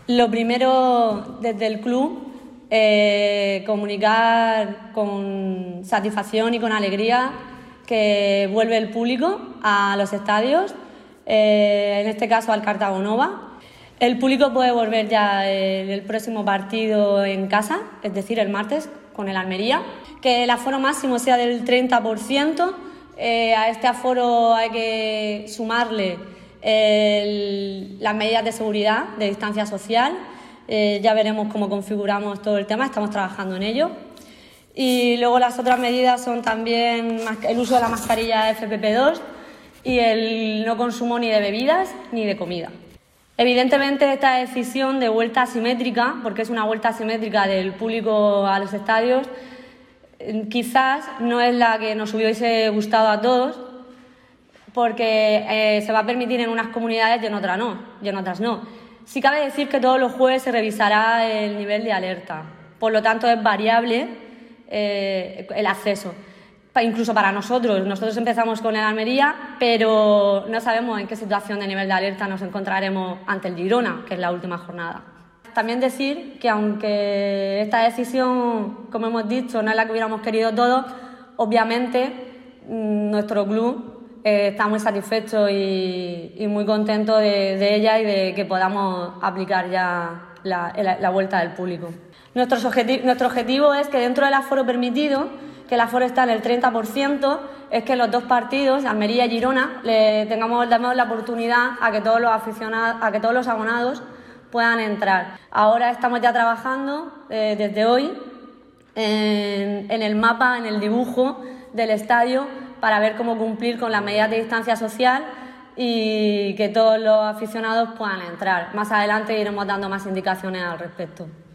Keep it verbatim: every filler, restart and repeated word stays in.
Lo primero, desde el club, eh, comunicar con satisfacción y con alegría que vuelve el público a los estadios, eh, en este caso al Cartago Nova. El público puede volver ya el, el próximo partido en casa, es decir, el martes, con el Almería. Que el aforo máximo sea del treinta por ciento. Eh, a este aforo hay que sumarle el, las medidas de seguridad, de distancia social. Eh, ya veremos cómo configuramos todo el tema, estamos trabajando en ello. Y luego las otras medidas son también el uso de la mascarilla F P P dos y el no consumo ni de bebidas ni de comida. Evidentemente esta decisión de vuelta asimétrica, porque es una vuelta asimétrica del público a los estadios, quizás no es la que nos hubiese gustado a todos, porque eh, se va a permitir en unas comunidades y en otras no, y en otras no. Sí cabe decir que todos los jueves se revisará el nivel de alerta, por lo tanto es variable eh, el acceso. Incluso para nosotros, nosotros empezamos con el Almería, pero no sabemos en qué situación de nivel de alerta nos encontraremos ante el Girona, que es la última jornada. También decir que aunque esta decisión, como hemos dicho, no es la que hubiéramos querido todos, obviamente nuestro club eh, está muy satisfecho y, y muy contento de, de ella y de que podamos aplicar ya la, la, la vuelta del público. Nuestros objeti- nuestro objetivo es que dentro del aforo permitido, que el aforo está en el treinta por ciento, es que los dos partidos, Almería y Girona, le tengamos damos la oportunidad a que todos los aficionados, a que todos los abonados puedan entrar. Ahora estamos ya trabajando eh, desde hoy en, en el mapa, en el dibujo del estadio para ver cómo cumplir con las medidas de distancia social y que todos los aficionados puedan entrar. Más adelante iremos dando más indicaciones al respecto.